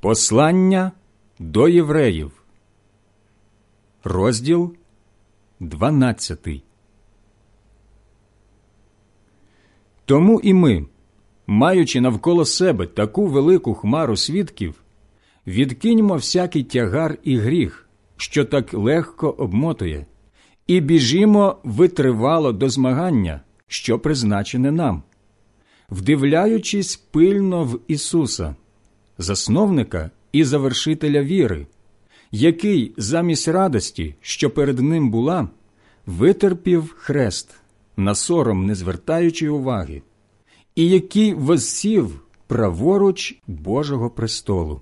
Послання до євреїв, розділ 12. Тому і ми, маючи навколо себе таку велику хмару свідків, відкиньмо всякий тягар і гріх, що так легко обмотує, і біжімо витривало до змагання, що призначене нам, вдивляючись пильно в Ісуса, засновника і завершителя віри, який замість радості, що перед ним була, витерпів хрест, на сором не звертаючи уваги, і який воссів праворуч Божого престолу.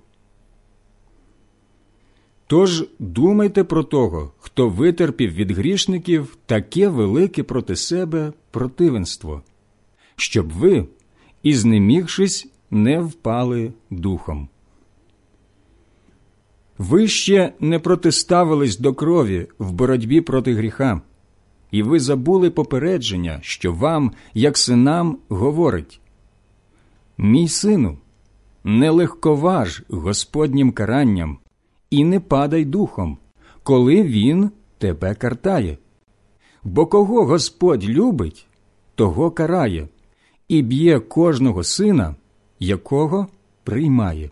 Тож думайте про того, хто витерпів від грішників таке велике проти себе противенство, щоб ви, і знемігшись, не впали духом. Ви ще не протиставились до крові в боротьбі проти гріха, і ви забули попередження, що вам, як синам, говорить: «Мій сину, не легковаж Господнім каранням, і не падай духом, коли Він тебе картає. Бо кого Господь любить, того карає, і б'є кожного сина, якого приймає».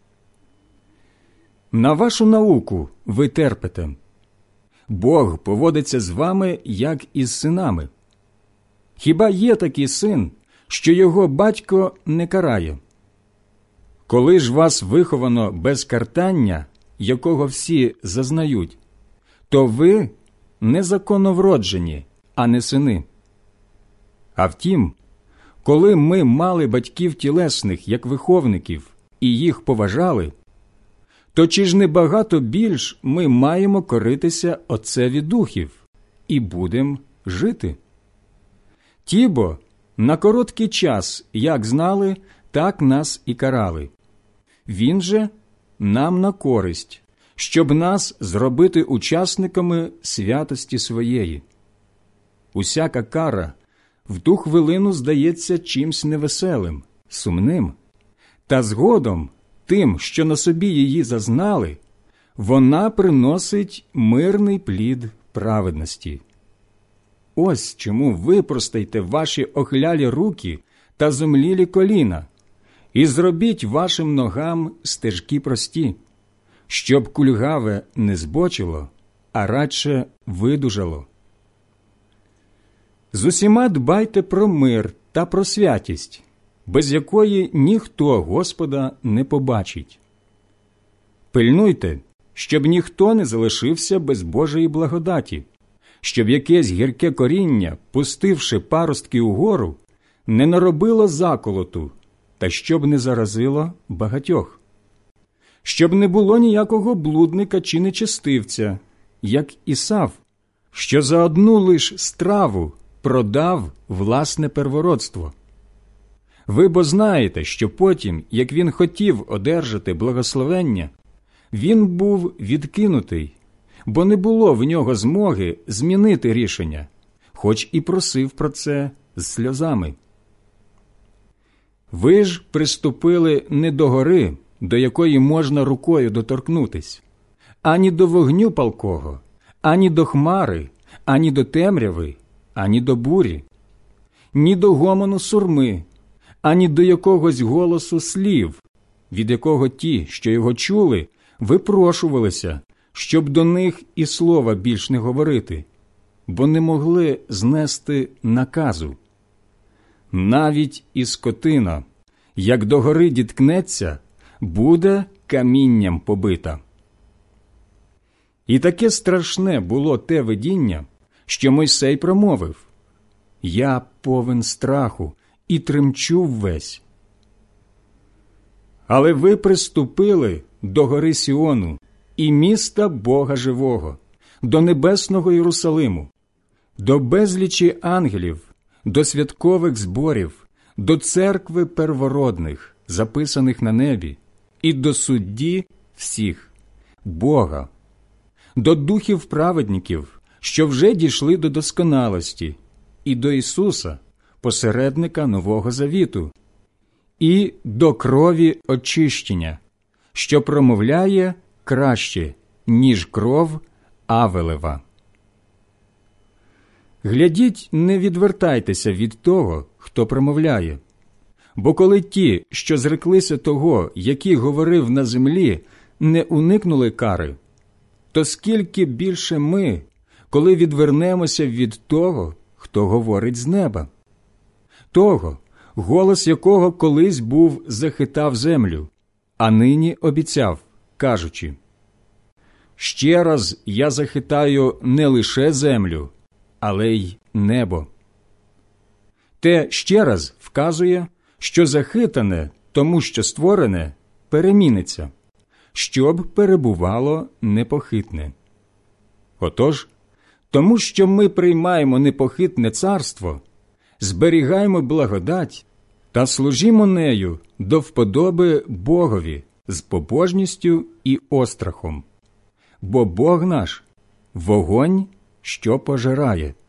На вашу науку ви терпите. Бог поводиться з вами, як із синами. Хіба є такий син, що його батько не карає? Коли ж вас виховано без картання, якого всі зазнають, то ви незаконновроджені, а не сини. А втім, коли ми мали батьків тілесних, як виховників, і їх поважали, то чи ж не багато більш ми маємо коритися Отцеві духів і будем жити? Ті бо на короткий час, як знали, так нас і карали. Він же нам на користь, щоб нас зробити учасниками святості своєї. Усяка кара в ту хвилину здається чимсь невеселим, сумним, та згодом тим, що на собі її зазнали, вона приносить мирний плід праведності. Ось чому випростайте ваші охлялі руки та зомлілі коліна, і зробіть вашим ногам стежки прості, щоб кульгаве не збочило, а радше видужало. З усіма дбайте про мир та про святість, без якої ніхто Господа не побачить. Пильнуйте, щоб ніхто не залишився без Божої благодаті, щоб якесь гірке коріння, пустивши паростки угору, не наробило заколоту, та щоб не заразило багатьох. Щоб не було ніякого блудника чи нечестивця, як Ісав, що за одну лиш страву продав власне первородство. Ви бо знаєте, що потім, як він хотів одержати благословення, він був відкинутий, бо не було в нього змоги змінити рішення, хоч і просив про це з сльозами. Ви ж приступили не до гори, до якої можна рукою доторкнутись, ані до вогню палкого, ані до хмари, ані до темряви, ані до бурі, ні до гомону сурми, ані до якогось голосу слів, від якого ті, що його чули, випрошувалися, щоб до них і слова більш не говорити, бо не могли знести наказу. Навіть і скотина, як до гори діткнеться, буде камінням побита. І таке страшне було те видіння, що Мойсей промовив: «Я повен страху і тремчу ввесь». Але ви приступили до гори Сіону і міста Бога живого, до небесного Єрусалиму, до безлічі ангелів, до святкових зборів, до церкви первородних, записаних на небі, і до судді всіх, Бога, до духів праведників, що вже дійшли до досконалості, і до Ісуса, посередника Нового Завіту, і до крові очищення, що промовляє краще, ніж кров Авелева. Глядіть, не відвертайтеся від того, хто промовляє. Бо коли ті, що зреклися того, який говорив на землі, не уникнули кари, то скільки більше ми, коли відвернемося від того, хто говорить з неба, того, голос якого колись був захитав землю, а нині обіцяв, кажучи: «Ще раз я захитаю не лише землю, але й небо». Те «ще раз» вказує, що захитане, тому що створене, переміниться, щоб перебувало непохитне. Отож, тому що ми приймаємо непохитне царство, зберігаємо благодать та служімо нею до вподоби Богові з побожністю і острахом. Бо Бог наш – вогонь, що пожирає.